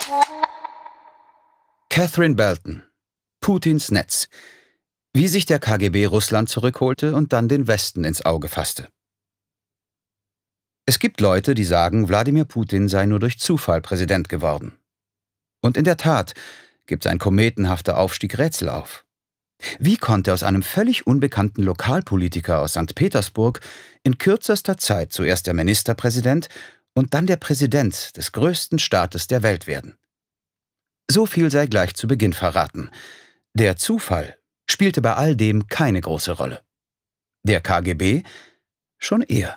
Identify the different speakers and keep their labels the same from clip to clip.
Speaker 1: Catherine Belton. Putins Netz. Wie sich der KGB Russland zurückholte und dann den Westen ins Auge fasste. Es gibt Leute, die sagen, Wladimir Putin sei nur durch Zufall Präsident geworden. Und in der Tat gibt ein kometenhafter Aufstieg Rätsel auf. Wie konnte aus einem völlig unbekannten Lokalpolitiker aus St. Petersburg in kürzester Zeit zuerst der Ministerpräsident und dann der Präsident des größten Staates der Welt werden? So viel sei gleich zu Beginn verraten. Der Zufall spielte bei all dem keine große Rolle. Der KGB schon eher.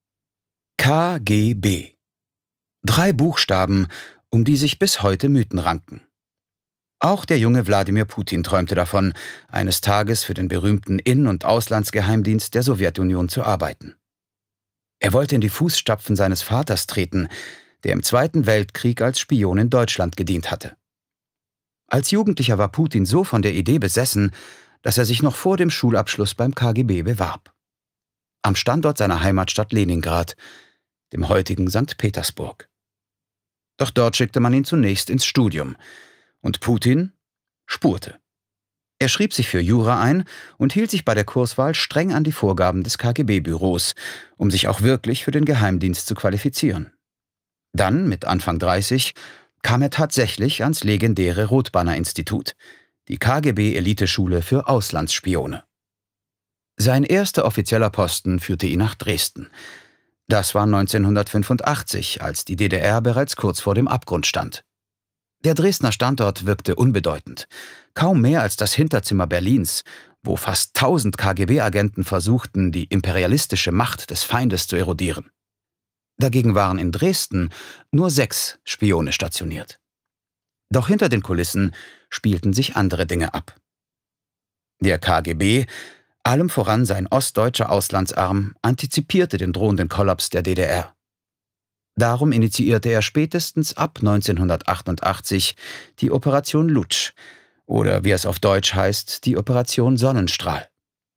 Speaker 1: KGB. 3 Buchstaben, um die sich bis heute Mythen ranken. Auch der junge Wladimir Putin träumte davon, eines Tages für den berühmten In- und Auslandsgeheimdienst der Sowjetunion zu arbeiten. Er wollte in die Fußstapfen seines Vaters treten, der im Zweiten Weltkrieg als Spion in Deutschland gedient hatte. Als Jugendlicher war Putin so von der Idee besessen, dass er sich noch vor dem Schulabschluss beim KGB bewarb. Am Standort seiner Heimatstadt Leningrad, dem heutigen St. Petersburg. Doch dort schickte man ihn zunächst ins Studium. Und Putin spurte. Er schrieb sich für Jura ein und hielt sich bei der Kurswahl streng an die Vorgaben des KGB-Büros, um sich auch wirklich für den Geheimdienst zu qualifizieren. Dann, mit Anfang 30, kam er tatsächlich ans legendäre Rotbanner-Institut, die KGB-Eliteschule für Auslandsspione. Sein erster offizieller Posten führte ihn nach Dresden. Das war 1985, als die DDR bereits kurz vor dem Abgrund stand. Der Dresdner Standort wirkte unbedeutend, kaum mehr als das Hinterzimmer Berlins, wo fast 1000 KGB-Agenten versuchten, die imperialistische Macht des Feindes zu erodieren. Dagegen waren in Dresden nur 6 Spione stationiert. Doch hinter den Kulissen spielten sich andere Dinge ab. Der KGB, allem voran sein ostdeutscher Auslandsarm, antizipierte den drohenden Kollaps der DDR. Darum initiierte er spätestens ab 1988 die Operation Lutsch, oder wie es auf Deutsch heißt, die Operation Sonnenstrahl.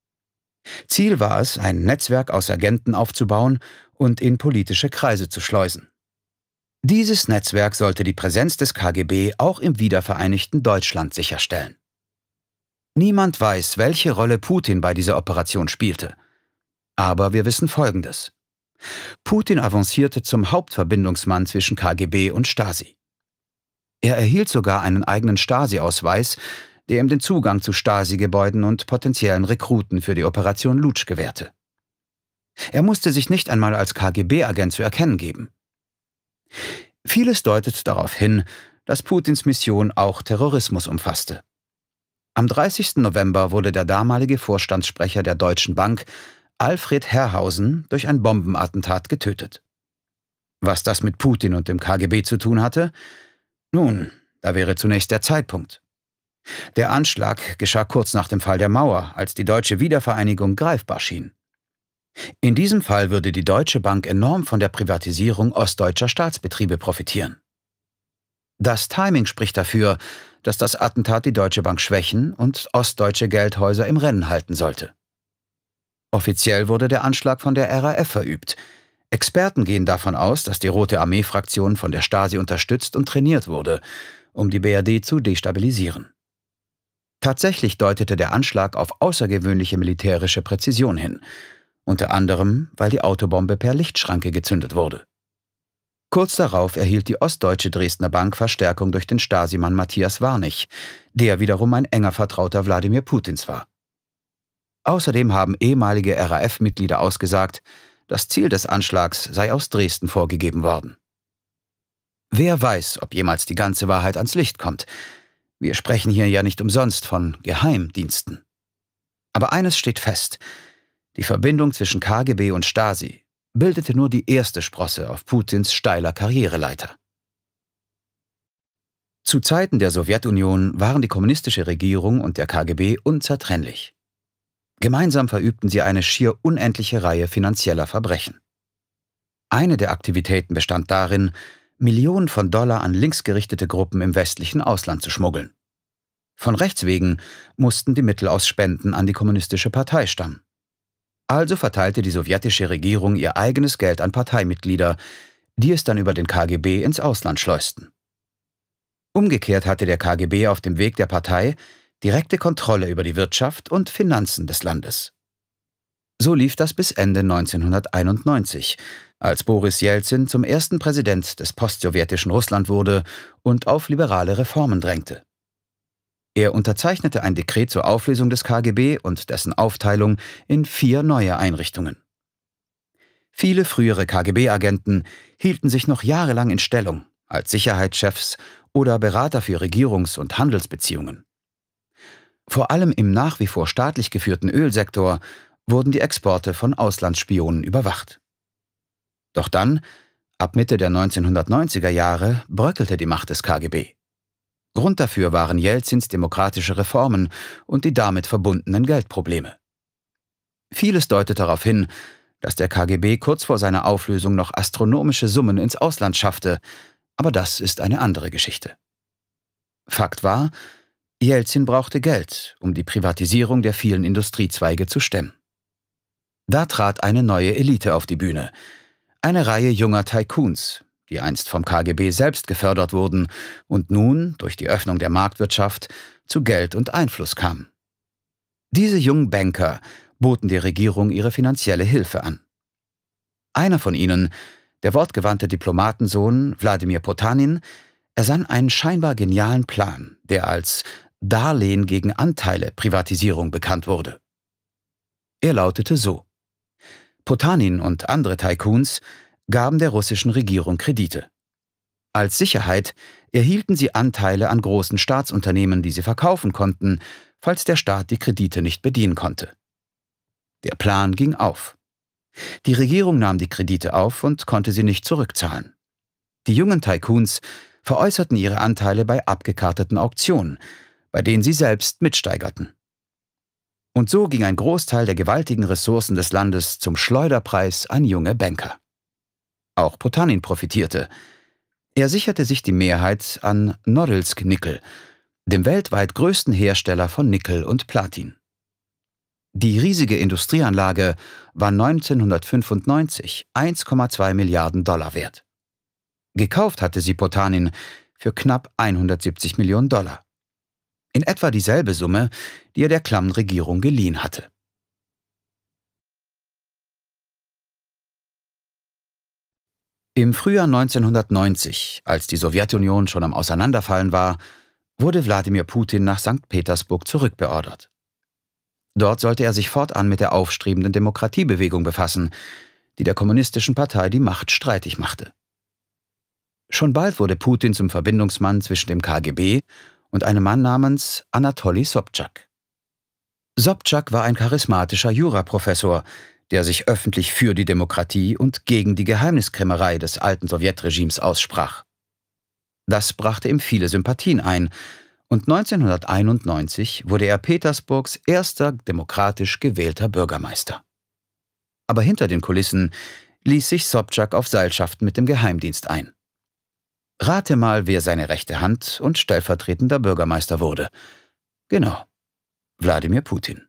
Speaker 1: Ziel war es, ein Netzwerk aus Agenten aufzubauen und in politische Kreise zu schleusen. Dieses Netzwerk sollte die Präsenz des KGB auch im wiedervereinigten Deutschland sicherstellen. Niemand weiß, welche Rolle Putin bei dieser Operation spielte. Aber wir wissen Folgendes. Putin avancierte zum Hauptverbindungsmann zwischen KGB und Stasi. Er erhielt sogar einen eigenen Stasi-Ausweis, der ihm den Zugang zu Stasi-Gebäuden und potenziellen Rekruten für die Operation Lutsch gewährte. Er musste sich nicht einmal als KGB-Agent zu erkennen geben. Vieles deutet darauf hin, dass Putins Mission auch Terrorismus umfasste. Am 30. November wurde der damalige Vorstandssprecher der Deutschen Bank, Alfred Herrhausen, durch ein Bombenattentat getötet. Was das mit Putin und dem KGB zu tun hatte? Nun, da wäre zunächst der Zeitpunkt. Der Anschlag geschah kurz nach dem Fall der Mauer, als die deutsche Wiedervereinigung greifbar schien. In diesem Fall würde die Deutsche Bank enorm von der Privatisierung ostdeutscher Staatsbetriebe profitieren. Das Timing spricht dafür, dass das Attentat die Deutsche Bank schwächen und ostdeutsche Geldhäuser im Rennen halten sollte. Offiziell wurde der Anschlag von der RAF verübt. Experten gehen davon aus, dass die Rote Armee-Fraktion von der Stasi unterstützt und trainiert wurde, um die BRD zu destabilisieren. Tatsächlich deutete der Anschlag auf außergewöhnliche militärische Präzision hin, unter anderem, weil die Autobombe per Lichtschranke gezündet wurde. Kurz darauf erhielt die ostdeutsche Dresdner Bank Verstärkung durch den Stasi-Mann Matthias Warnig, der wiederum ein enger Vertrauter Wladimir Putins war. Außerdem haben ehemalige RAF-Mitglieder ausgesagt, das Ziel des Anschlags sei aus Dresden vorgegeben worden. Wer weiß, ob jemals die ganze Wahrheit ans Licht kommt. Wir sprechen hier ja nicht umsonst von Geheimdiensten. Aber eines steht fest: Die Verbindung zwischen KGB und Stasi bildete nur die erste Sprosse auf Putins steiler Karriereleiter. Zu Zeiten der Sowjetunion waren die kommunistische Regierung und der KGB unzertrennlich. Gemeinsam verübten sie eine schier unendliche Reihe finanzieller Verbrechen. Eine der Aktivitäten bestand darin, Millionen von Dollar an linksgerichtete Gruppen im westlichen Ausland zu schmuggeln. Von rechts wegen mussten die Mittel aus Spenden an die kommunistische Partei stammen. Also verteilte die sowjetische Regierung ihr eigenes Geld an Parteimitglieder, die es dann über den KGB ins Ausland schleusten. Umgekehrt hatte der KGB auf dem Weg der Partei direkte Kontrolle über die Wirtschaft und Finanzen des Landes. So lief das bis Ende 1991, als Boris Jelzin zum ersten Präsident des postsowjetischen Russland wurde und auf liberale Reformen drängte. Er unterzeichnete ein Dekret zur Auflösung des KGB und dessen Aufteilung in 4 neue Einrichtungen. Viele frühere KGB-Agenten hielten sich noch jahrelang in Stellung, als Sicherheitschefs oder Berater für Regierungs- und Handelsbeziehungen. Vor allem im nach wie vor staatlich geführten Ölsektor wurden die Exporte von Auslandsspionen überwacht. Doch dann, ab Mitte der 1990er Jahre, bröckelte die Macht des KGB. Grund dafür waren Jelzins demokratische Reformen und die damit verbundenen Geldprobleme. Vieles deutet darauf hin, dass der KGB kurz vor seiner Auflösung noch astronomische Summen ins Ausland schaffte, aber das ist eine andere Geschichte. Fakt war, Jelzin brauchte Geld, um die Privatisierung der vielen Industriezweige zu stemmen. Da trat eine neue Elite auf die Bühne, eine Reihe junger Tycoons, die einst vom KGB selbst gefördert wurden und nun, durch die Öffnung der Marktwirtschaft, zu Geld und Einfluss kamen. Diese jungen Banker boten der Regierung ihre finanzielle Hilfe an. Einer von ihnen, der wortgewandte Diplomatensohn Wladimir Potanin, ersann einen scheinbar genialen Plan, der als Darlehen gegen Anteile-Privatisierung bekannt wurde. Er lautete so: Potanin und andere Tycoons gaben der russischen Regierung Kredite. Als Sicherheit erhielten sie Anteile an großen Staatsunternehmen, die sie verkaufen konnten, falls der Staat die Kredite nicht bedienen konnte. Der Plan ging auf. Die Regierung nahm die Kredite auf und konnte sie nicht zurückzahlen. Die jungen Tycoons veräußerten ihre Anteile bei abgekarteten Auktionen, bei denen sie selbst mitsteigerten. Und so ging ein Großteil der gewaltigen Ressourcen des Landes zum Schleuderpreis an junge Banker. Auch Potanin profitierte. Er sicherte sich die Mehrheit an Norilsk Nickel, dem weltweit größten Hersteller von Nickel und Platin. Die riesige Industrieanlage war 1995 $1,2 Milliarden wert. Gekauft hatte sie Potanin für knapp $170 Millionen. In etwa dieselbe Summe, die er der klammen Regierung geliehen hatte. Im Frühjahr 1990, als die Sowjetunion schon am Auseinanderfallen war, wurde Wladimir Putin nach Sankt Petersburg zurückbeordert. Dort sollte er sich fortan mit der aufstrebenden Demokratiebewegung befassen, die der Kommunistischen Partei die Macht streitig machte. Schon bald wurde Putin zum Verbindungsmann zwischen dem KGB und einem Mann namens Anatoli Sobtschak. Sobtschak war ein charismatischer Juraprofessor, der sich öffentlich für die Demokratie und gegen die Geheimniskrämerei des alten Sowjetregimes aussprach. Das brachte ihm viele Sympathien ein, und 1991 wurde er Petersburgs erster demokratisch gewählter Bürgermeister. Aber hinter den Kulissen ließ sich Sobtschak auf Seilschaften mit dem Geheimdienst ein. Rate mal, wer seine rechte Hand und stellvertretender Bürgermeister wurde. Genau, Wladimir Putin.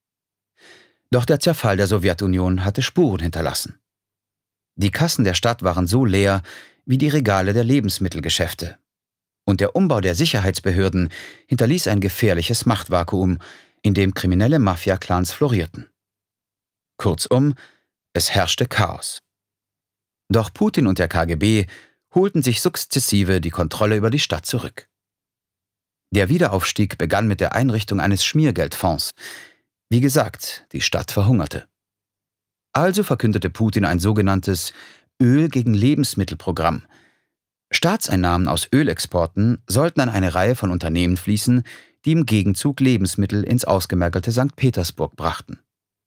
Speaker 1: Doch der Zerfall der Sowjetunion hatte Spuren hinterlassen. Die Kassen der Stadt waren so leer wie die Regale der Lebensmittelgeschäfte. Und der Umbau der Sicherheitsbehörden hinterließ ein gefährliches Machtvakuum, in dem kriminelle Mafia-Clans florierten. Kurzum, es herrschte Chaos. Doch Putin und der KGB holten sich sukzessive die Kontrolle über die Stadt zurück. Der Wiederaufstieg begann mit der Einrichtung eines Schmiergeldfonds. Wie gesagt, die Stadt verhungerte. Also verkündete Putin ein sogenanntes Öl gegen Lebensmittelprogramm. Staatseinnahmen aus Ölexporten sollten an eine Reihe von Unternehmen fließen, die im Gegenzug Lebensmittel ins ausgemergelte Sankt Petersburg brachten.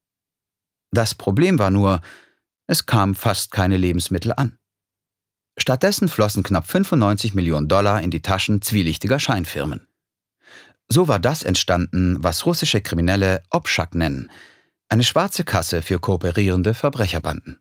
Speaker 1: Das Problem war nur, es kamen fast keine Lebensmittel an. Stattdessen flossen knapp $95 Millionen in die Taschen zwielichtiger Scheinfirmen. So war das entstanden, was russische Kriminelle Obschak nennen, eine schwarze Kasse für kooperierende Verbrecherbanden.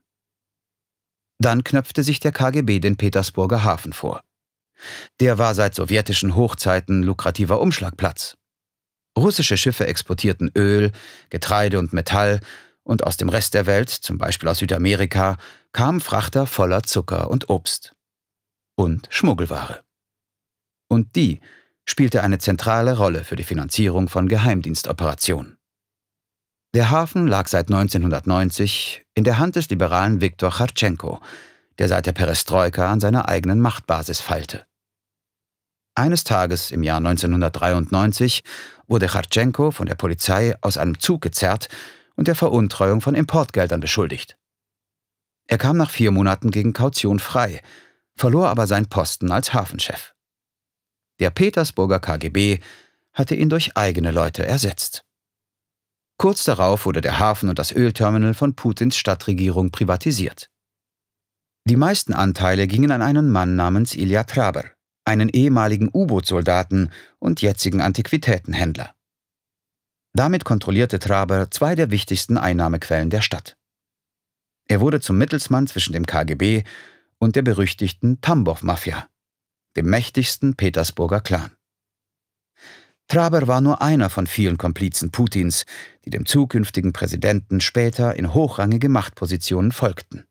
Speaker 1: Dann knöpfte sich der KGB den Petersburger Hafen vor. Der war seit sowjetischen Hochzeiten lukrativer Umschlagplatz. Russische Schiffe exportierten Öl, Getreide und Metall, und aus dem Rest der Welt, zum Beispiel aus Südamerika, kamen Frachter voller Zucker und Obst. Und Schmuggelware. Und die spielte eine zentrale Rolle für die Finanzierung von Geheimdienstoperationen. Der Hafen lag seit 1990 in der Hand des Liberalen Wiktor Chartschenko, der seit der Perestroika an seiner eigenen Machtbasis feilte. Eines Tages im Jahr 1993 wurde Chartschenko von der Polizei aus einem Zug gezerrt und der Veruntreuung von Importgeldern beschuldigt. Er kam nach 4 Monaten gegen Kaution frei, verlor aber seinen Posten als Hafenchef. Der Petersburger KGB hatte ihn durch eigene Leute ersetzt. Kurz darauf wurde der Hafen und das Ölterminal von Putins Stadtregierung privatisiert. Die meisten Anteile gingen an einen Mann namens Ilja Traber, einen ehemaligen U-Boot-Soldaten und jetzigen Antiquitätenhändler. Damit kontrollierte Traber 2 der wichtigsten Einnahmequellen der Stadt. Er wurde zum Mittelsmann zwischen dem KGB und der berüchtigten Tambow-Mafia, dem mächtigsten Petersburger Clan. Traber war nur einer von vielen Komplizen Putins, die dem zukünftigen Präsidenten später in hochrangige Machtpositionen folgten.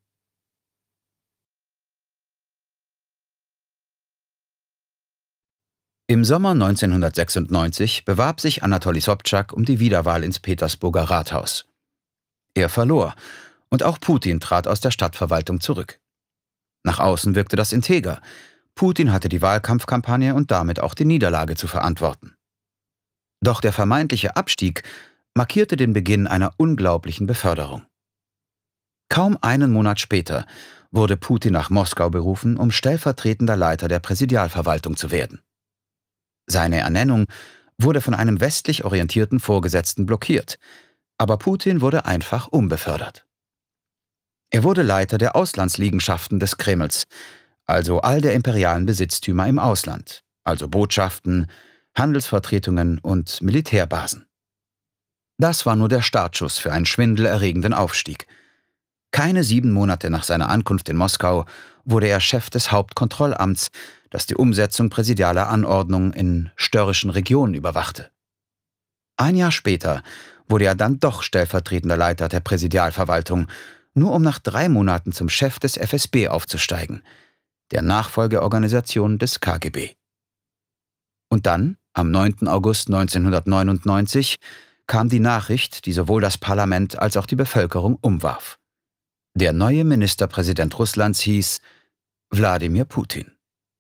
Speaker 1: Im Sommer 1996 bewarb sich Anatoli Sobtschak um die Wiederwahl ins Petersburger Rathaus. Er verlor, und auch Putin trat aus der Stadtverwaltung zurück. Nach außen wirkte das integer. Putin hatte die Wahlkampfkampagne und damit auch die Niederlage zu verantworten. Doch der vermeintliche Abstieg markierte den Beginn einer unglaublichen Beförderung. Kaum einen Monat später wurde Putin nach Moskau berufen, um stellvertretender Leiter der Präsidialverwaltung zu werden. Seine Ernennung wurde von einem westlich orientierten Vorgesetzten blockiert, aber Putin wurde einfach umbefördert. Er wurde Leiter der Auslandsliegenschaften des Kremls, also all der imperialen Besitztümer im Ausland, also Botschaften, Handelsvertretungen und Militärbasen. Das war nur der Startschuss für einen schwindelerregenden Aufstieg. Keine 7 Monate nach seiner Ankunft in Moskau wurde er Chef des Hauptkontrollamts, das die Umsetzung präsidialer Anordnungen in störrischen Regionen überwachte. Ein Jahr später wurde er dann doch stellvertretender Leiter der Präsidialverwaltung, nur um nach 3 Monaten zum Chef des FSB aufzusteigen, der Nachfolgeorganisation des KGB. Und dann, am 9. August 1999, kam die Nachricht, die sowohl das Parlament als auch die Bevölkerung umwarf. Der neue Ministerpräsident Russlands hieß Wladimir Putin.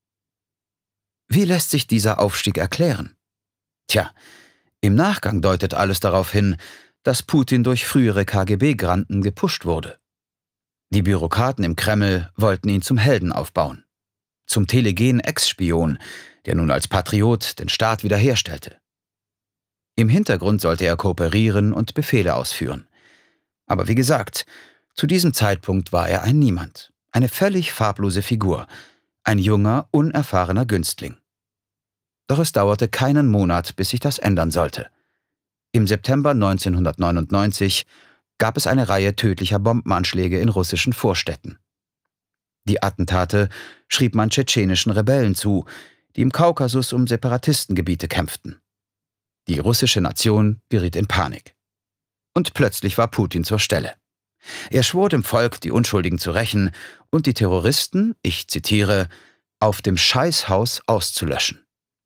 Speaker 1: Wie lässt sich dieser Aufstieg erklären? Tja, im Nachgang deutet alles darauf hin, dass Putin durch frühere KGB-Granden gepusht wurde. Die Bürokraten im Kreml wollten ihn zum Helden aufbauen, zum telegenen Ex-Spion, der nun als Patriot den Staat wiederherstellte. Im Hintergrund sollte er kooperieren und Befehle ausführen. Aber wie gesagt, zu diesem Zeitpunkt war er ein Niemand, eine völlig farblose Figur, ein junger, unerfahrener Günstling. Doch es dauerte keinen Monat, bis sich das ändern sollte. Im September 1999 gab es eine Reihe tödlicher Bombenanschläge in russischen Vorstädten. Die Attentate schrieb man tschetschenischen Rebellen zu, die im Kaukasus um Separatistengebiete kämpften. Die russische Nation geriet in Panik. Und plötzlich war Putin zur Stelle. Er schwor dem Volk, die Unschuldigen zu rächen und die Terroristen, ich zitiere, auf dem Scheißhaus auszulöschen.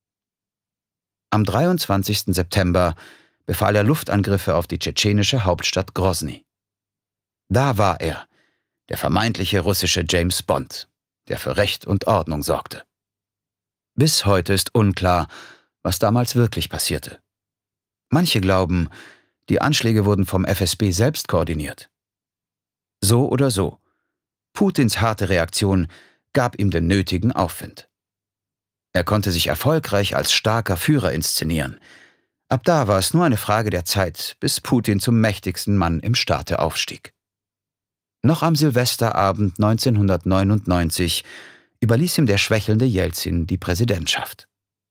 Speaker 1: Am 23. September befahl er Luftangriffe auf die tschetschenische Hauptstadt Grosny. Da war er, der vermeintliche russische James Bond, der für Recht und Ordnung sorgte. Bis heute ist unklar, was damals wirklich passierte. Manche glauben, die Anschläge wurden vom FSB selbst koordiniert. So oder so, Putins harte Reaktion gab ihm den nötigen Aufwind. Er konnte sich erfolgreich als starker Führer inszenieren. Ab da war es nur eine Frage der Zeit, bis Putin zum mächtigsten Mann im Staate aufstieg. Noch am Silvesterabend 1999 überließ ihm der schwächelnde Jelzin die Präsidentschaft.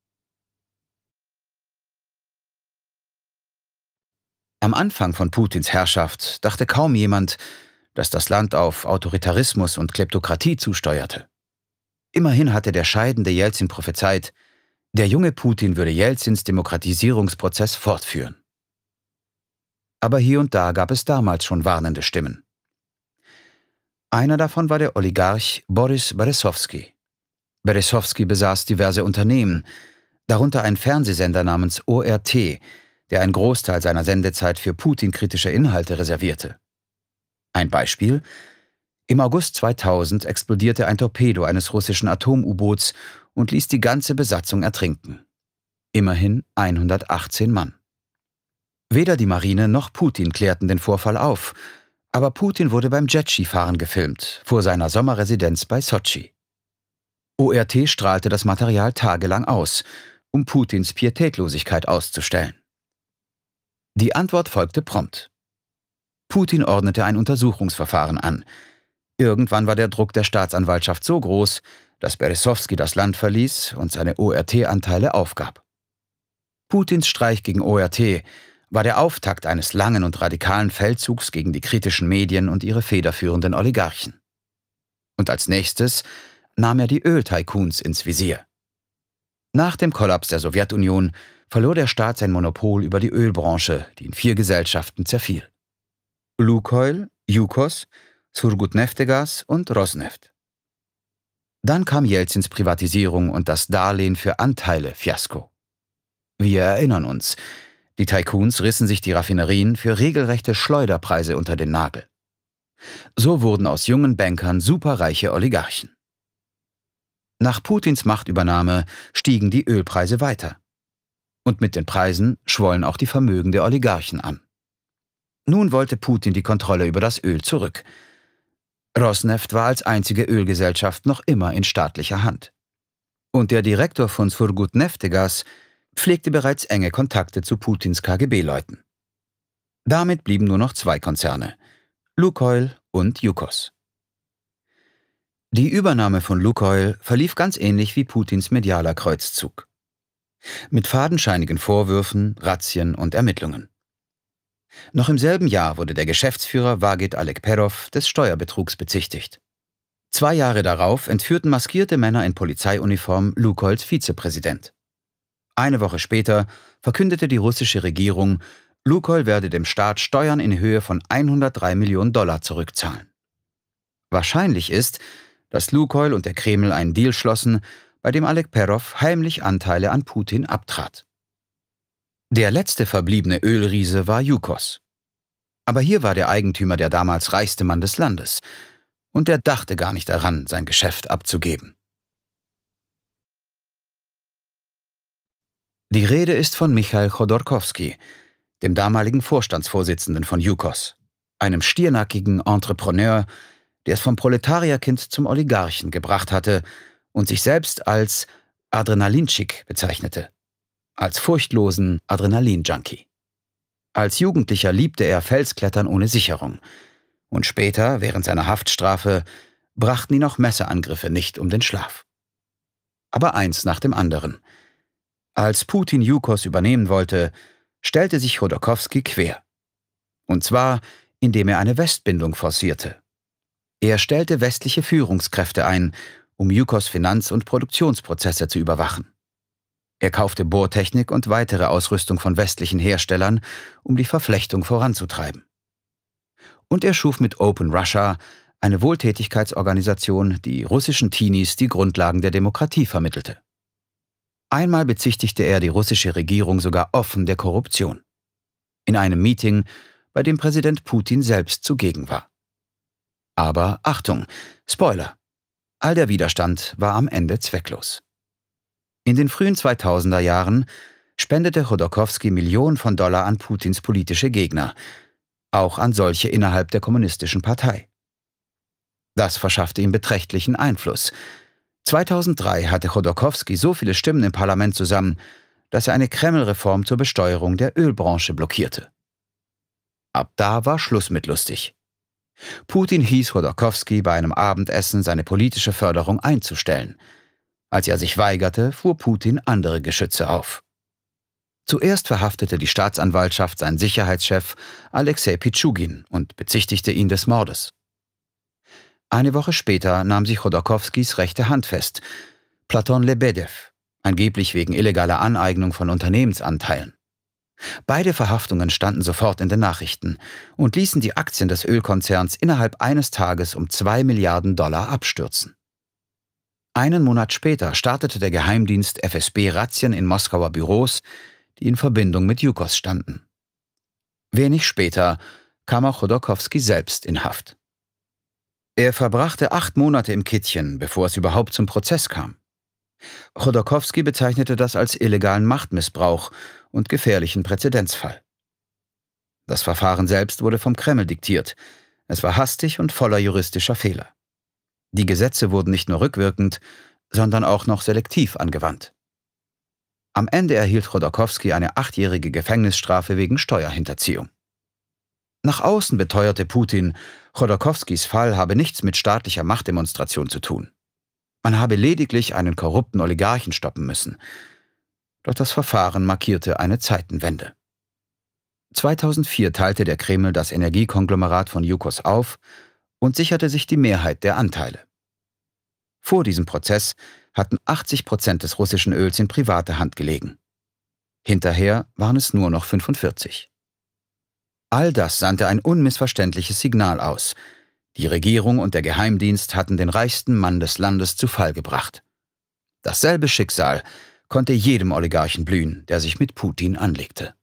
Speaker 1: Am Anfang von Putins Herrschaft dachte kaum jemand, dass das Land auf Autoritarismus und Kleptokratie zusteuerte. Immerhin hatte der scheidende Jelzin prophezeit, der junge Putin würde Jelzins Demokratisierungsprozess fortführen. Aber hier und da gab es damals schon warnende Stimmen. Einer davon war der Oligarch Boris Berezowski. Berezowski besaß diverse Unternehmen, darunter einen Fernsehsender namens ORT, der einen Großteil seiner Sendezeit für Putin-kritische Inhalte reservierte. Ein Beispiel: Im August 2000 explodierte ein Torpedo eines russischen Atom-U-Boots und ließ die ganze Besatzung ertrinken. Immerhin 118 Mann. Weder die Marine noch Putin klärten den Vorfall auf, aber Putin wurde beim Jetskifahren gefilmt, vor seiner Sommerresidenz bei Sotschi. ORT strahlte das Material tagelang aus, um Putins Pietätlosigkeit auszustellen. Die Antwort folgte prompt. Putin ordnete ein Untersuchungsverfahren an. Irgendwann war der Druck der Staatsanwaltschaft so groß, dass Berezowski das Land verließ und seine ORT-Anteile aufgab. Putins Streich gegen ORT war der Auftakt eines langen und radikalen Feldzugs gegen die kritischen Medien und ihre federführenden Oligarchen. Und als nächstes nahm er die Öltycoons ins Visier. Nach dem Kollaps der Sowjetunion verlor der Staat sein Monopol über die Ölbranche, die in 4 Gesellschaften zerfiel: Lukoil, Yukos, Surgutneftegas und Rosneft. Dann kam Jelzins Privatisierung und das Darlehen für Anteile-Fiasko. Wir erinnern uns, die Tycoons rissen sich die Raffinerien für regelrechte Schleuderpreise unter den Nagel. So wurden aus jungen Bankern superreiche Oligarchen. Nach Putins Machtübernahme stiegen die Ölpreise weiter. Und mit den Preisen schwollen auch die Vermögen der Oligarchen an. Nun wollte Putin die Kontrolle über das Öl zurück. Rosneft war als einzige Ölgesellschaft noch immer in staatlicher Hand. Und der Direktor von Surgutneftegas pflegte bereits enge Kontakte zu Putins KGB-Leuten. Damit blieben nur noch 2 Konzerne: Lukoil und Yukos. Die Übernahme von Lukoil verlief ganz ähnlich wie Putins medialer Kreuzzug. Mit fadenscheinigen Vorwürfen, Razzien und Ermittlungen. Noch im selben Jahr wurde der Geschäftsführer Wagit Alekperov des Steuerbetrugs bezichtigt. 2 Jahre darauf entführten maskierte Männer in Polizeiuniform Lukoils Vizepräsident. Eine Woche später verkündete die russische Regierung, Lukoil werde dem Staat Steuern in Höhe von 103 Millionen Dollar zurückzahlen. Wahrscheinlich ist, dass Lukoil und der Kreml einen Deal schlossen, bei dem Alekperov heimlich Anteile an Putin abtrat. Der letzte verbliebene Ölriese war Yukos. Aber hier war der Eigentümer der damals reichste Mann des Landes, und er dachte gar nicht daran, sein Geschäft abzugeben. Die Rede ist von Michail Chodorkowski, dem damaligen Vorstandsvorsitzenden von Yukos, einem stiernackigen Entrepreneur, der es vom Proletarierkind zum Oligarchen gebracht hatte und sich selbst als Adrenalinschik bezeichnete, als furchtlosen Adrenalin-Junkie. Als Jugendlicher liebte er Felsklettern ohne Sicherung, und später, während seiner Haftstrafe, brachten ihn auch Messerangriffe nicht um den Schlaf. Aber eins nach dem anderen. Als Putin Yukos übernehmen wollte, stellte sich Chodorkowski quer. Und zwar, indem er eine Westbindung forcierte. Er stellte westliche Führungskräfte ein, um Yukos Finanz- und Produktionsprozesse zu überwachen. Er kaufte Bohrtechnik und weitere Ausrüstung von westlichen Herstellern, um die Verflechtung voranzutreiben. Und er schuf mit Open Russia eine Wohltätigkeitsorganisation, die russischen Teenies die Grundlagen der Demokratie vermittelte. Einmal bezichtigte er die russische Regierung sogar offen der Korruption. In einem Meeting, bei dem Präsident Putin selbst zugegen war. Aber Achtung, Spoiler! All der Widerstand war am Ende zwecklos. In den frühen 2000er Jahren spendete Chodorkowski Millionen von Dollar an Putins politische Gegner, auch an solche innerhalb der Kommunistischen Partei. Das verschaffte ihm beträchtlichen Einfluss. 2003 hatte Chodorkowski so viele Stimmen im Parlament zusammen, dass er eine Kreml-Reform zur Besteuerung der Ölbranche blockierte. Ab da war Schluss mit lustig. Putin hieß Chodorkowski bei einem Abendessen seine politische Förderung einzustellen. Als er sich weigerte, fuhr Putin andere Geschütze auf. Zuerst verhaftete die Staatsanwaltschaft seinen Sicherheitschef Alexei Pitschugin und bezichtigte ihn des Mordes. Eine Woche später nahm sich Chodorkowskis rechte Hand fest, Platon Lebedew, angeblich wegen illegaler Aneignung von Unternehmensanteilen. Beide Verhaftungen standen sofort in den Nachrichten und ließen die Aktien des Ölkonzerns innerhalb eines Tages um 2 Milliarden Dollar abstürzen. Einen Monat später startete der Geheimdienst FSB Razzien in Moskauer Büros, die in Verbindung mit Jukos standen. Wenig später kam auch Chodorkowski selbst in Haft. Er verbrachte 8 Monate im Kittchen, bevor es überhaupt zum Prozess kam. Chodorkowski bezeichnete das als illegalen Machtmissbrauch und gefährlichen Präzedenzfall. Das Verfahren selbst wurde vom Kreml diktiert. Es war hastig und voller juristischer Fehler. Die Gesetze wurden nicht nur rückwirkend, sondern auch noch selektiv angewandt. Am Ende erhielt Chodorkowski eine 8-jährige Gefängnisstrafe wegen Steuerhinterziehung. Nach außen beteuerte Putin, Chodorkowskis Fall habe nichts mit staatlicher Machtdemonstration zu tun. Man habe lediglich einen korrupten Oligarchen stoppen müssen. Doch das Verfahren markierte eine Zeitenwende. 2004 teilte der Kreml das Energiekonglomerat von Jukos auf und sicherte sich die Mehrheit der Anteile. Vor diesem Prozess hatten 80% des russischen Öls in private Hand gelegen. Hinterher waren es nur noch 45. All das sandte ein unmissverständliches Signal aus. Die Regierung und der Geheimdienst hatten den reichsten Mann des Landes zu Fall gebracht. Dasselbe Schicksal konnte jedem Oligarchen blühen, der sich mit Putin anlegte.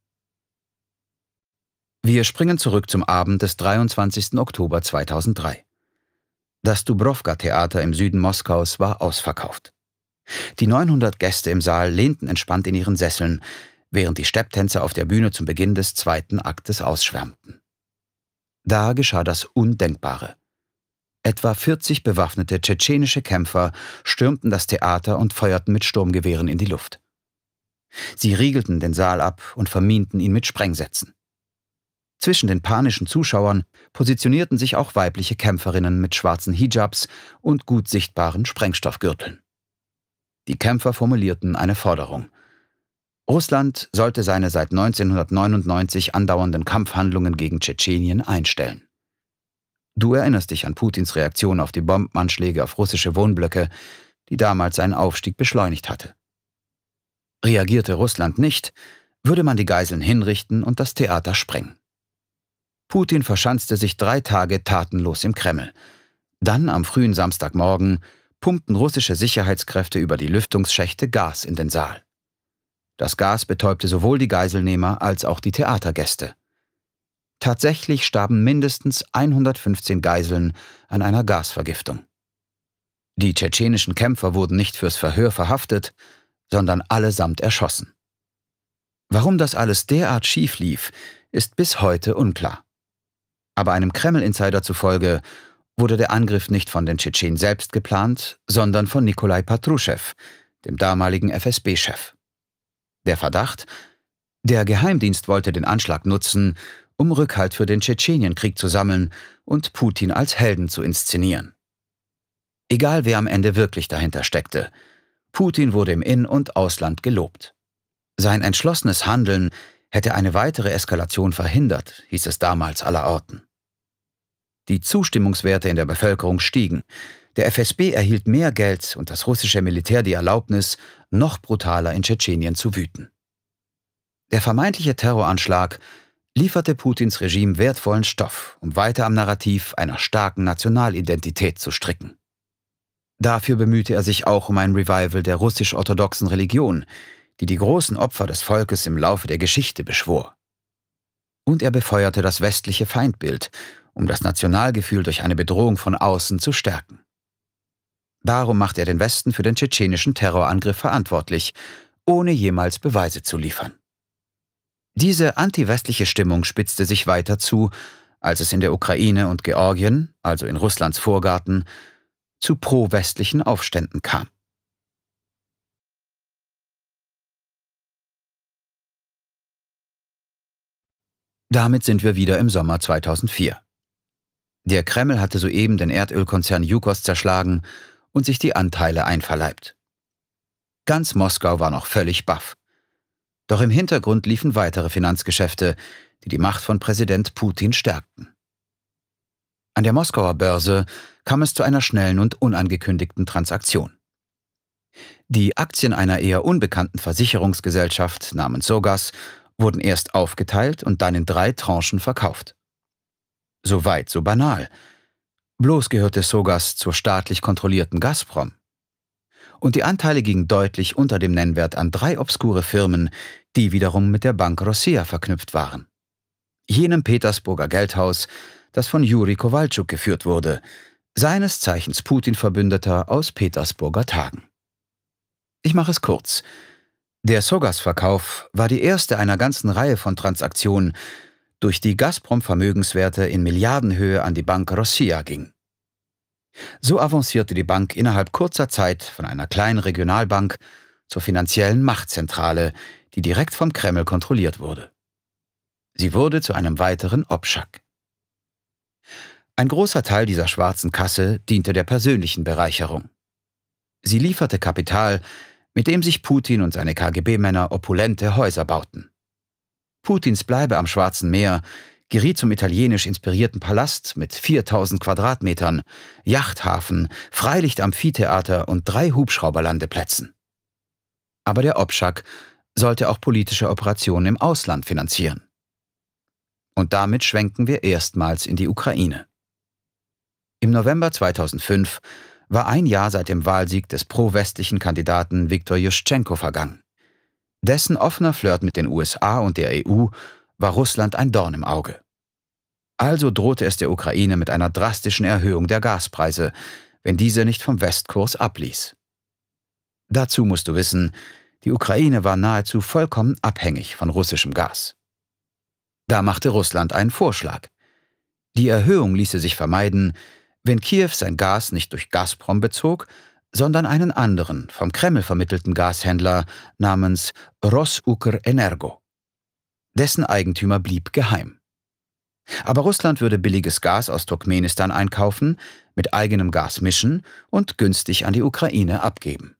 Speaker 1: Wir springen zurück zum Abend des 23. Oktober 2003. Das Dubrovka-Theater im Süden Moskaus war ausverkauft. Die 900 Gäste im Saal lehnten entspannt in ihren Sesseln, während die Stepptänzer auf der Bühne zum Beginn des 2. Aktes ausschwärmten. Da geschah das Undenkbare. Etwa 40 bewaffnete tschetschenische Kämpfer stürmten das Theater und feuerten mit Sturmgewehren in die Luft. Sie riegelten den Saal ab und verminten ihn mit Sprengsätzen. Zwischen den panischen Zuschauern positionierten sich auch weibliche Kämpferinnen mit schwarzen Hijabs und gut sichtbaren Sprengstoffgürteln. Die Kämpfer formulierten eine Forderung. Russland sollte seine seit 1999 andauernden Kampfhandlungen gegen Tschetschenien einstellen. Du erinnerst dich an Putins Reaktion auf die Bombenanschläge auf russische Wohnblöcke, die damals seinen Aufstieg beschleunigt hatte. Reagierte Russland nicht, würde man die Geiseln hinrichten und das Theater sprengen. Putin verschanzte sich 3 Tage tatenlos im Kreml. Dann, am frühen Samstagmorgen, pumpten russische Sicherheitskräfte über die Lüftungsschächte Gas in den Saal. Das Gas betäubte sowohl die Geiselnehmer als auch die Theatergäste. Tatsächlich starben mindestens 115 Geiseln an einer Gasvergiftung. Die tschetschenischen Kämpfer wurden nicht fürs Verhör verhaftet, sondern allesamt erschossen. Warum das alles derart schief lief, ist bis heute unklar. Aber einem Kreml-Insider zufolge wurde der Angriff nicht von den Tschetschenen selbst geplant, sondern von Nikolai Patruschew, dem damaligen FSB-Chef. Der Verdacht: der Geheimdienst wollte den Anschlag nutzen, um Rückhalt für den Tschetschenienkrieg zu sammeln und Putin als Helden zu inszenieren. Egal wer am Ende wirklich dahinter steckte, Putin wurde im In- und Ausland gelobt. Sein entschlossenes Handeln hätte eine weitere Eskalation verhindert, hieß es damals allerorten. Die Zustimmungswerte in der Bevölkerung stiegen. Der FSB erhielt mehr Geld und das russische Militär die Erlaubnis, noch brutaler in Tschetschenien zu wüten. Der vermeintliche Terroranschlag lieferte Putins Regime wertvollen Stoff, um weiter am Narrativ einer starken Nationalidentität zu stricken. Dafür bemühte er sich auch um ein Revival der russisch-orthodoxen Religion, die die großen Opfer des Volkes im Laufe der Geschichte beschwor. Und er befeuerte das westliche Feindbild, um das Nationalgefühl durch eine Bedrohung von außen zu stärken. Darum machte er den Westen für den tschetschenischen Terrorangriff verantwortlich, ohne jemals Beweise zu liefern. Diese anti-westliche Stimmung spitzte sich weiter zu, als es in der Ukraine und Georgien, also in Russlands Vorgarten, zu pro-westlichen Aufständen kam. Damit sind wir wieder im Sommer 2004. Der Kreml hatte soeben den Erdölkonzern Yukos zerschlagen und sich die Anteile einverleibt. Ganz Moskau war noch völlig baff. Doch im Hintergrund liefen weitere Finanzgeschäfte, die die Macht von Präsident Putin stärkten. An der Moskauer Börse kam es zu einer schnellen und unangekündigten Transaktion. Die Aktien einer eher unbekannten Versicherungsgesellschaft namens Sogas wurden erst aufgeteilt und dann in 3 Tranchen verkauft. So weit, so banal. Bloß gehörte Sogas zur staatlich kontrollierten Gazprom. Und die Anteile gingen deutlich unter dem Nennwert an 3 obskure Firmen, die wiederum mit der Bank Rossia verknüpft waren. Jenem Petersburger Geldhaus, das von Juri Kowalczuk geführt wurde, seines Zeichens Putin-Verbündeter aus Petersburger Tagen. Ich mache es kurz. Der Sogas-Verkauf war die erste einer ganzen Reihe von Transaktionen, durch die Gazprom-Vermögenswerte in Milliardenhöhe an die Bank Rossia ging. So avancierte die Bank innerhalb kurzer Zeit von einer kleinen Regionalbank zur finanziellen Machtzentrale, die direkt vom Kreml kontrolliert wurde. Sie wurde zu einem weiteren Obschak. Ein großer Teil dieser schwarzen Kasse diente der persönlichen Bereicherung. Sie lieferte Kapital, mit dem sich Putin und seine KGB-Männer opulente Häuser bauten. Putins Bleibe am Schwarzen Meer geriet zum italienisch inspirierten Palast mit 4000 Quadratmetern, Yachthafen, Freilicht-Amphitheater und 3 Hubschrauberlandeplätzen. Aber der Obschak sollte auch politische Operationen im Ausland finanzieren. Und damit schwenken wir erstmals in die Ukraine. Im November 2005 war ein Jahr seit dem Wahlsieg des pro-westlichen Kandidaten Viktor Juschtschenko vergangen. Dessen offener Flirt mit den USA und der EU war Russland ein Dorn im Auge. Also drohte es der Ukraine mit einer drastischen Erhöhung der Gaspreise, wenn diese nicht vom Westkurs abließ. Dazu musst du wissen, die Ukraine war nahezu vollkommen abhängig von russischem Gas. Da machte Russland einen Vorschlag. Die Erhöhung ließe sich vermeiden, wenn Kiew sein Gas nicht durch Gazprom bezog, sondern einen anderen, vom Kreml vermittelten Gashändler namens Rosukrenergo. Dessen Eigentümer blieb geheim. Aber Russland würde billiges Gas aus Turkmenistan einkaufen, mit eigenem Gas mischen und günstig an die Ukraine abgeben.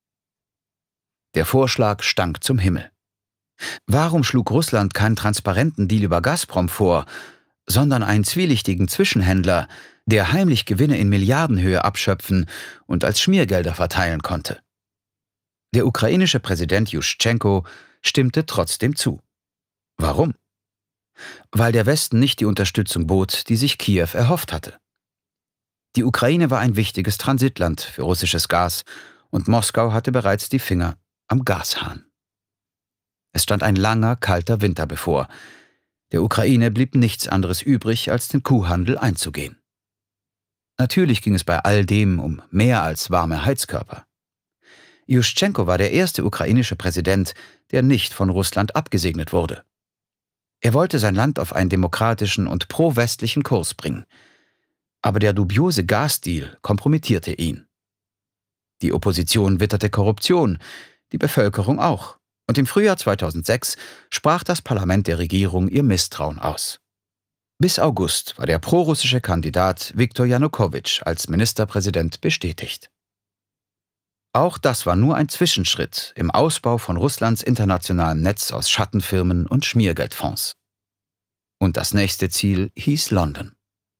Speaker 1: Der Vorschlag stank zum Himmel. Warum schlug Russland keinen transparenten Deal über Gazprom vor, sondern einen zwielichtigen Zwischenhändler, der heimlich Gewinne in Milliardenhöhe abschöpfen und als Schmiergelder verteilen konnte? Der ukrainische Präsident Juschtschenko stimmte trotzdem zu. Warum? Weil der Westen nicht die Unterstützung bot, die sich Kiew erhofft hatte. Die Ukraine war ein wichtiges Transitland für russisches Gas und Moskau hatte bereits die Finger am Gashahn. Es stand ein langer, kalter Winter bevor. Der Ukraine blieb nichts anderes übrig, als den Kuhhandel einzugehen. Natürlich ging es bei all dem um mehr als warme Heizkörper. Juschtschenko war der erste ukrainische Präsident, der nicht von Russland abgesegnet wurde. Er wollte sein Land auf einen demokratischen und pro-westlichen Kurs bringen. Aber der dubiose Gasdeal kompromittierte ihn. Die Opposition witterte Korruption, die Bevölkerung auch. Und im Frühjahr 2006 sprach das Parlament der Regierung ihr Misstrauen aus. Bis August war der prorussische Kandidat Viktor Janukowitsch als Ministerpräsident bestätigt. Auch das war nur ein Zwischenschritt im Ausbau von Russlands internationalem Netz aus Schattenfirmen und Schmiergeldfonds. Und das nächste Ziel hieß London.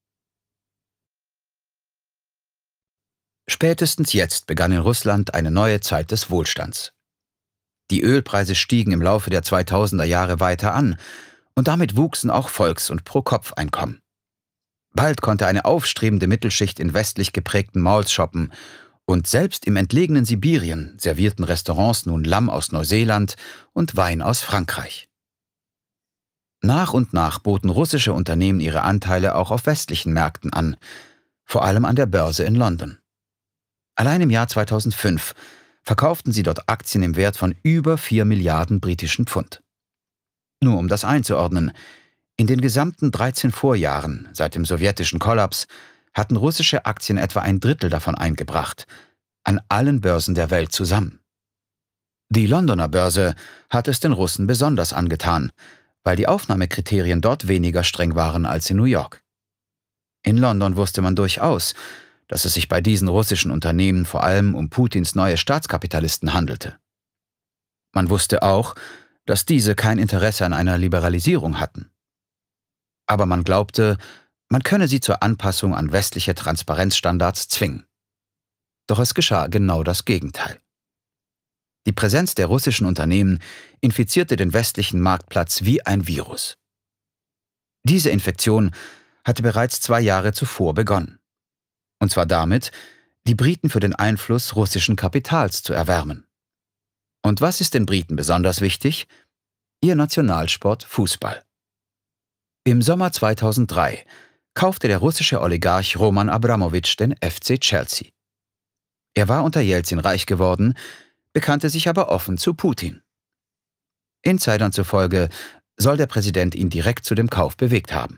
Speaker 1: Spätestens jetzt begann in Russland eine neue Zeit des Wohlstands. Die Ölpreise stiegen im Laufe der 2000er Jahre weiter an und damit wuchsen auch Volks- und Pro-Kopf-Einkommen. Bald konnte eine aufstrebende Mittelschicht in westlich geprägten Malls shoppen und selbst im entlegenen Sibirien servierten Restaurants nun Lamm aus Neuseeland und Wein aus Frankreich. Nach und nach boten russische Unternehmen ihre Anteile auch auf westlichen Märkten an, vor allem an der Börse in London. Allein im Jahr 2005 verkauften sie dort Aktien im Wert von über 4 Milliarden britischen Pfund. Nur um das einzuordnen, in den gesamten 13 Vorjahren seit dem sowjetischen Kollaps hatten russische Aktien etwa ein Drittel davon eingebracht, an allen Börsen der Welt zusammen. Die Londoner Börse hat es den Russen besonders angetan, weil die Aufnahmekriterien dort weniger streng waren als in New York. In London wusste man durchaus, dass es sich bei diesen russischen Unternehmen vor allem um Putins neue Staatskapitalisten handelte. Man wusste auch, dass diese kein Interesse an einer Liberalisierung hatten. Aber man glaubte, man könne sie zur Anpassung an westliche Transparenzstandards zwingen. Doch es geschah genau das Gegenteil. Die Präsenz der russischen Unternehmen infizierte den westlichen Marktplatz wie ein Virus. Diese Infektion hatte bereits 2 Jahre zuvor begonnen. Und zwar damit, die Briten für den Einfluss russischen Kapitals zu erwärmen. Und was ist den Briten besonders wichtig? Ihr Nationalsport Fußball. Im Sommer 2003 kaufte der russische Oligarch Roman Abramowitsch den FC Chelsea. Er war unter Jelzin reich geworden, bekannte sich aber offen zu Putin. Insidern zufolge soll der Präsident ihn direkt zu dem Kauf bewegt haben.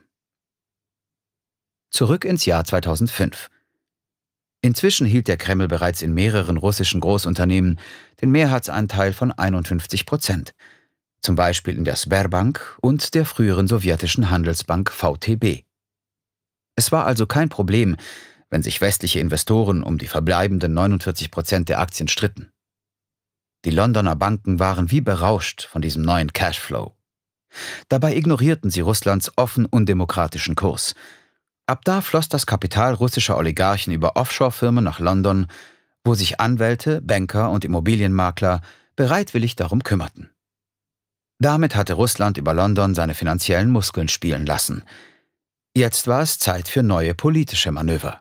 Speaker 1: Zurück ins Jahr 2005. Inzwischen hielt der Kreml bereits in mehreren russischen Großunternehmen den Mehrheitsanteil von 51%, zum Beispiel in der Sberbank und der früheren sowjetischen Handelsbank VTB. Es war also kein Problem, wenn sich westliche Investoren um die verbleibenden 49% der Aktien stritten. Die Londoner Banken waren wie berauscht von diesem neuen Cashflow. Dabei ignorierten sie Russlands offen undemokratischen Kurs. Ab da floss das Kapital russischer Oligarchen über Offshore-Firmen nach London, wo sich Anwälte, Banker und Immobilienmakler bereitwillig darum kümmerten. Damit hatte Russland über London seine finanziellen Muskeln spielen lassen. Jetzt war es Zeit für neue politische Manöver.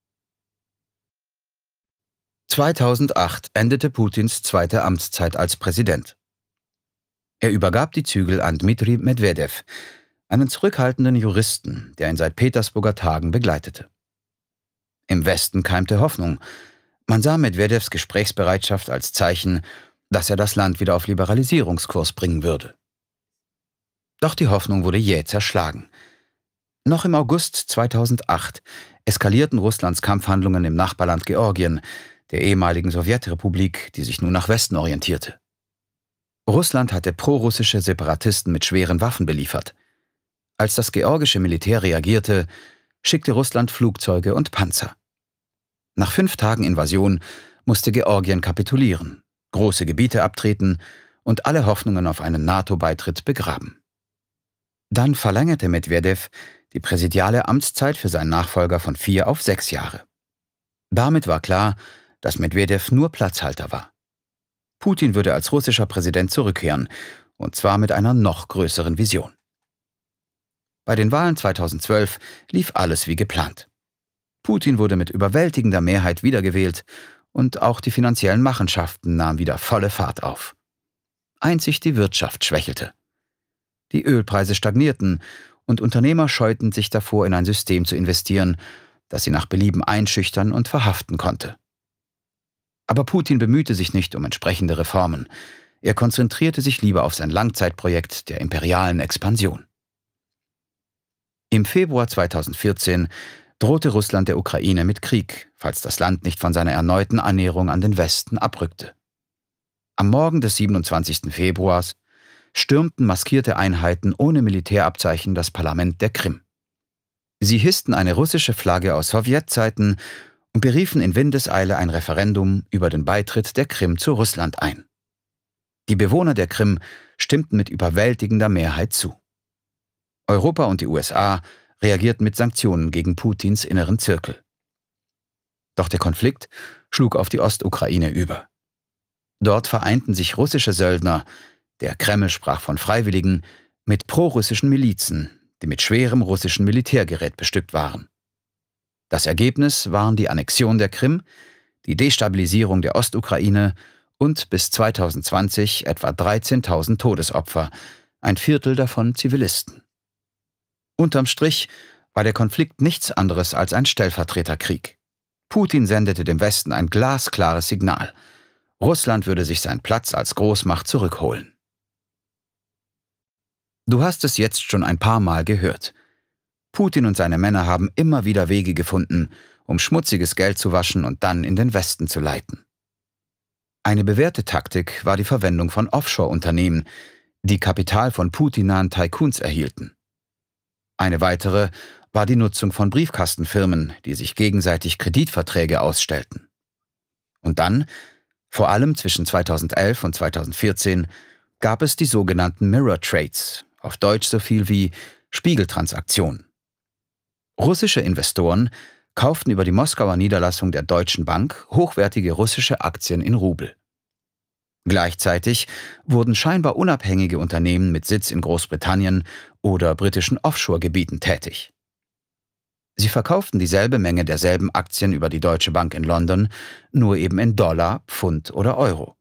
Speaker 1: 2008 endete Putins zweite Amtszeit als Präsident. Er übergab die Zügel an Dmitri Medwedew, einen zurückhaltenden Juristen, der ihn seit Petersburger Tagen begleitete. Im Westen keimte Hoffnung. Man sah Medwedews Gesprächsbereitschaft als Zeichen, dass er das Land wieder auf Liberalisierungskurs bringen würde. Doch die Hoffnung wurde jäh zerschlagen. Noch im August 2008 eskalierten Russlands Kampfhandlungen im Nachbarland Georgien, der ehemaligen Sowjetrepublik, die sich nun nach Westen orientierte. Russland hatte prorussische Separatisten mit schweren Waffen beliefert. Als das georgische Militär reagierte, schickte Russland Flugzeuge und Panzer. Nach 5 Tagen Invasion musste Georgien kapitulieren, große Gebiete abtreten und alle Hoffnungen auf einen NATO-Beitritt begraben. Dann verlängerte Medwedew die präsidiale Amtszeit für seinen Nachfolger von 4 auf 6 Jahre. Damit war klar, dass Medwedew nur Platzhalter war. Putin würde als russischer Präsident zurückkehren, und zwar mit einer noch größeren Vision. Bei den Wahlen 2012 lief alles wie geplant. Putin wurde mit überwältigender Mehrheit wiedergewählt und auch die finanziellen Machenschaften nahmen wieder volle Fahrt auf. Einzig die Wirtschaft schwächelte. Die Ölpreise stagnierten und Unternehmer scheuten sich davor, in ein System zu investieren, das sie nach Belieben einschüchtern und verhaften konnte. Aber Putin bemühte sich nicht um entsprechende Reformen. Er konzentrierte sich lieber auf sein Langzeitprojekt der imperialen Expansion. Im Februar 2014 drohte Russland der Ukraine mit Krieg, falls das Land nicht von seiner erneuten Annäherung an den Westen abrückte. Am Morgen des 27. Februars stürmten maskierte Einheiten ohne Militärabzeichen das Parlament der Krim. Sie hissten eine russische Flagge aus Sowjetzeiten und beriefen in Windeseile ein Referendum über den Beitritt der Krim zu Russland ein. Die Bewohner der Krim stimmten mit überwältigender Mehrheit zu. Europa und die USA reagierten mit Sanktionen gegen Putins inneren Zirkel. Doch der Konflikt schlug auf die Ostukraine über. Dort vereinten sich russische Söldner, der Kreml sprach von Freiwilligen, mit prorussischen Milizen, die mit schwerem russischen Militärgerät bestückt waren. Das Ergebnis waren die Annexion der Krim, die Destabilisierung der Ostukraine und bis 2020 etwa 13.000 Todesopfer, ein Viertel davon Zivilisten. Unterm Strich war der Konflikt nichts anderes als ein Stellvertreterkrieg. Putin sendete dem Westen ein glasklares Signal. Russland würde sich seinen Platz als Großmacht zurückholen. Du hast es jetzt schon ein paar Mal gehört. Putin und seine Männer haben immer wieder Wege gefunden, um schmutziges Geld zu waschen und dann in den Westen zu leiten. Eine bewährte Taktik war die Verwendung von Offshore-Unternehmen, die Kapital von Putin-nahen Tycoons erhielten. Eine weitere war die Nutzung von Briefkastenfirmen, die sich gegenseitig Kreditverträge ausstellten. Und dann, vor allem zwischen 2011 und 2014, gab es die sogenannten Mirror Trades, auf Deutsch so viel wie Spiegeltransaktionen. Russische Investoren kauften über die Moskauer Niederlassung der Deutschen Bank hochwertige russische Aktien in Rubel. Gleichzeitig wurden scheinbar unabhängige Unternehmen mit Sitz in Großbritannien oder britischen Offshore-Gebieten tätig. Sie verkauften dieselbe Menge derselben Aktien über die Deutsche Bank in London, nur eben in Dollar, Pfund oder Euro.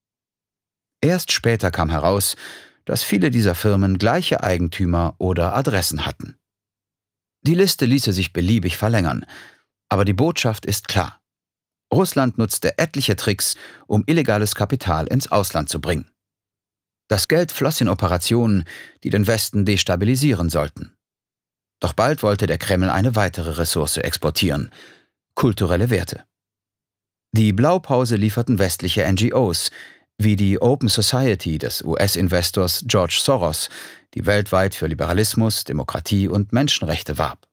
Speaker 1: Erst später kam heraus, dass viele dieser Firmen gleiche Eigentümer oder Adressen hatten. Die Liste ließe sich beliebig verlängern, aber die Botschaft ist klar. Russland nutzte etliche Tricks, um illegales Kapital ins Ausland zu bringen. Das Geld floss in Operationen, die den Westen destabilisieren sollten. Doch bald wollte der Kreml eine weitere Ressource exportieren: kulturelle Werte. Die Blaupause lieferten westliche NGOs, wie die Open Society des US-Investors George Soros, die weltweit für Liberalismus, Demokratie und Menschenrechte warb.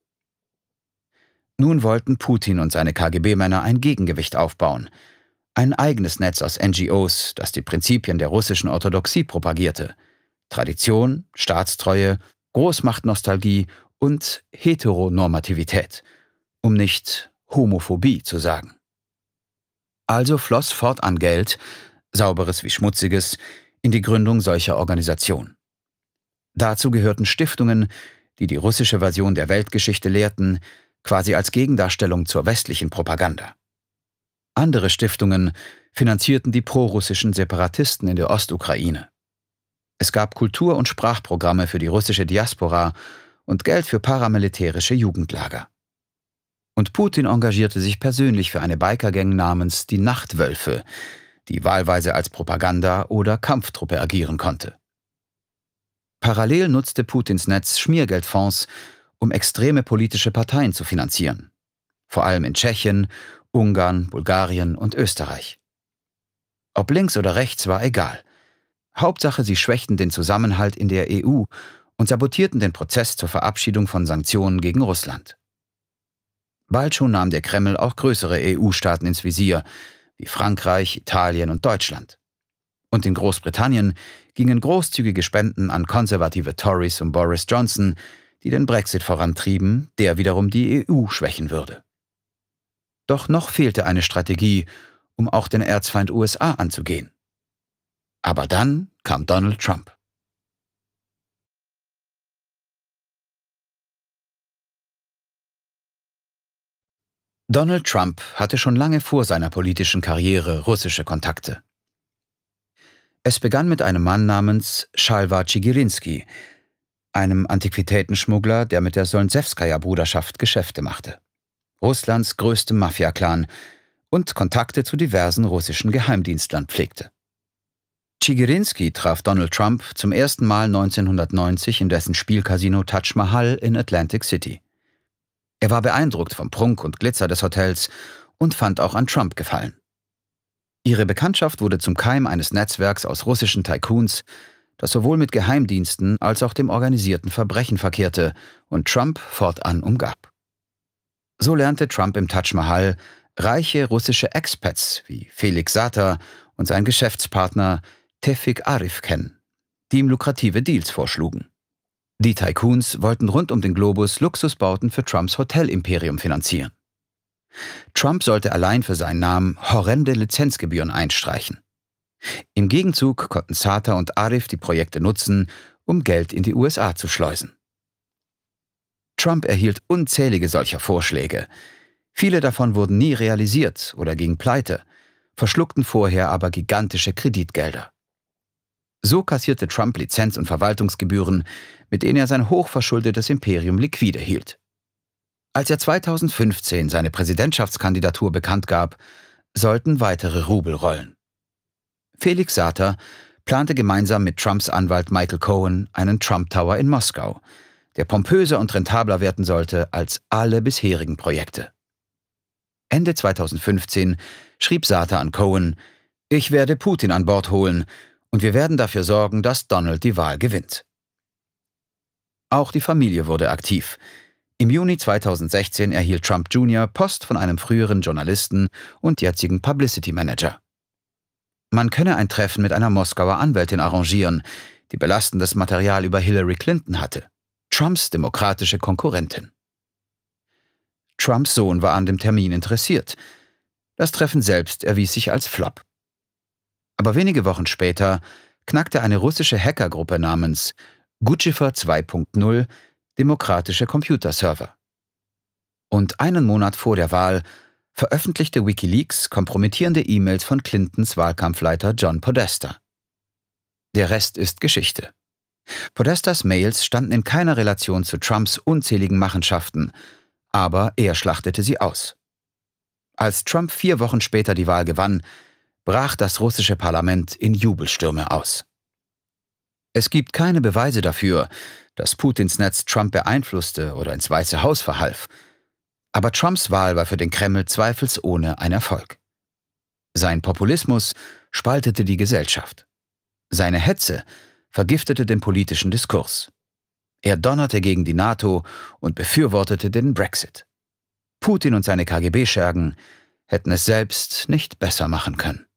Speaker 1: Nun wollten Putin und seine KGB-Männer ein Gegengewicht aufbauen. Ein eigenes Netz aus NGOs, das die Prinzipien der russischen Orthodoxie propagierte: Tradition, Staatstreue, Großmachtnostalgie und Heteronormativität, um nicht Homophobie zu sagen. Also floss fortan Geld, sauberes wie schmutziges, in die Gründung solcher Organisationen. Dazu gehörten Stiftungen, die die russische Version der Weltgeschichte lehrten, quasi als Gegendarstellung zur westlichen Propaganda. Andere Stiftungen finanzierten die prorussischen Separatisten in der Ostukraine. Es gab Kultur- und Sprachprogramme für die russische Diaspora und Geld für paramilitärische Jugendlager. Und Putin engagierte sich persönlich für eine Bikergang namens die Nachtwölfe, die wahlweise als Propaganda- oder Kampftruppe agieren konnte. Parallel nutzte Putins Netz Schmiergeldfonds, um extreme politische Parteien zu finanzieren, vor allem in Tschechien, Ungarn, Bulgarien und Österreich. Ob links oder rechts war egal. Hauptsache, sie schwächten den Zusammenhalt in der EU und sabotierten den Prozess zur Verabschiedung von Sanktionen gegen Russland. Bald schon nahm der Kreml auch größere EU-Staaten ins Visier, wie Frankreich, Italien und Deutschland. Und in Großbritannien gingen großzügige Spenden an konservative Tories um Boris Johnson, die den Brexit vorantrieben, der wiederum die EU schwächen würde. Doch noch fehlte eine Strategie, um auch den Erzfeind USA anzugehen. Aber dann kam Donald Trump. Donald Trump hatte schon lange vor seiner politischen Karriere russische Kontakte. Es begann mit einem Mann namens Shalva Tschigirinsky, einem Antiquitätenschmuggler, der mit der Solnzewskaja-Bruderschaft Geschäfte machte, Russlands größtem Mafia-Clan, und Kontakte zu diversen russischen Geheimdienstlern pflegte. Tschigirinsky traf Donald Trump zum ersten Mal 1990 in dessen Spielcasino Taj Mahal in Atlantic City. Er war beeindruckt vom Prunk und Glitzer des Hotels und fand auch an Trump Gefallen. Ihre Bekanntschaft wurde zum Keim eines Netzwerks aus russischen Tycoons, das sowohl mit Geheimdiensten als auch dem organisierten Verbrechen verkehrte und Trump fortan umgab. So lernte Trump im Taj Mahal reiche russische Expats wie Felix Sater und sein Geschäftspartner Tevfik Arif kennen, die ihm lukrative Deals vorschlugen. Die Tycoons wollten rund um den Globus Luxusbauten für Trumps Hotelimperium finanzieren. Trump sollte allein für seinen Namen horrende Lizenzgebühren einstreichen. Im Gegenzug konnten Sater und Arif die Projekte nutzen, um Geld in die USA zu schleusen. Trump erhielt unzählige solcher Vorschläge. Viele davon wurden nie realisiert oder gingen pleite, verschluckten vorher aber gigantische Kreditgelder. So kassierte Trump Lizenz- und Verwaltungsgebühren, mit denen er sein hochverschuldetes Imperium liquide hielt. Als er 2015 seine Präsidentschaftskandidatur bekannt gab, sollten weitere Rubel rollen. Felix Sater plante gemeinsam mit Trumps Anwalt Michael Cohen einen Trump Tower in Moskau, der pompöser und rentabler werden sollte als alle bisherigen Projekte. Ende 2015 schrieb Sater an Cohen: „Ich werde Putin an Bord holen und wir werden dafür sorgen, dass Donald die Wahl gewinnt." Auch die Familie wurde aktiv. Im Juni 2016 erhielt Trump Jr. Post von einem früheren Journalisten und jetzigen Publicity Manager. Man könne ein Treffen mit einer Moskauer Anwältin arrangieren, die belastendes Material über Hillary Clinton hatte, Trumps demokratische Konkurrentin. Trumps Sohn war an dem Termin interessiert. Das Treffen selbst erwies sich als Flop. Aber wenige Wochen später knackte eine russische Hackergruppe namens Guccifer 2.0 demokratische Computerserver. Und einen Monat vor der Wahl veröffentlichte WikiLeaks kompromittierende E-Mails von Clintons Wahlkampfleiter John Podesta. Der Rest ist Geschichte. Podestas Mails standen in keiner Relation zu Trumps unzähligen Machenschaften, aber er schlachtete sie aus. Als Trump 4 Wochen später die Wahl gewann, brach das russische Parlament in Jubelstürme aus. Es gibt keine Beweise dafür, dass Putins Netz Trump beeinflusste oder ins Weiße Haus verhalf. Aber Trumps Wahl war für den Kreml zweifelsohne ein Erfolg. Sein Populismus spaltete die Gesellschaft. Seine Hetze vergiftete den politischen Diskurs. Er donnerte gegen die NATO und befürwortete den Brexit. Putin und seine KGB-Schergen hätten es selbst nicht besser machen können.